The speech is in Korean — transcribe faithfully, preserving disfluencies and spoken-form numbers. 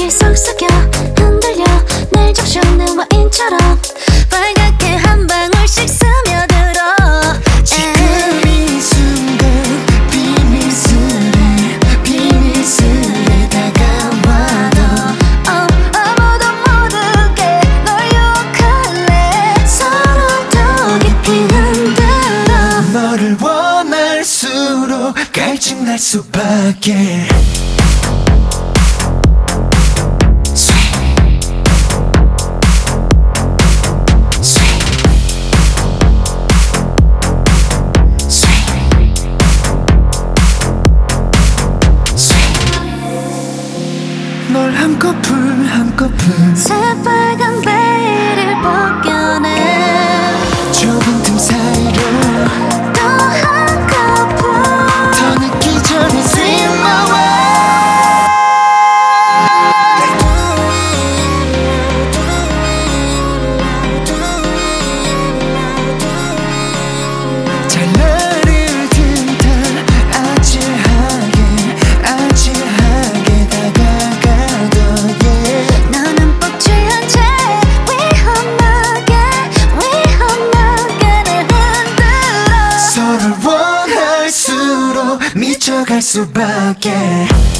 이 속삭여 흔들려 날 적셔 내 와인처럼 빨갛게 한 방울씩 스며들어. 지금 이 순간 비밀스레 비밀스레 다가와도 어, 아무도 모르게 널 유혹할래. 서로 더 깊이 흔들어. 너를 원할수록 갈증날 수밖에. 널 한꺼풀 한꺼풀 새빨간 베일을 벗겨내 좁은 틈 사이로 또 한꺼풀 더 늦기 전에 swim away. 잘나를 틈타 아찔하게 아찔하게 다가가도 yeah. 너는 뻑 취한 채 위험하게 위험하게 날 흔들어. 서로를 원할수록 미쳐갈 수밖에.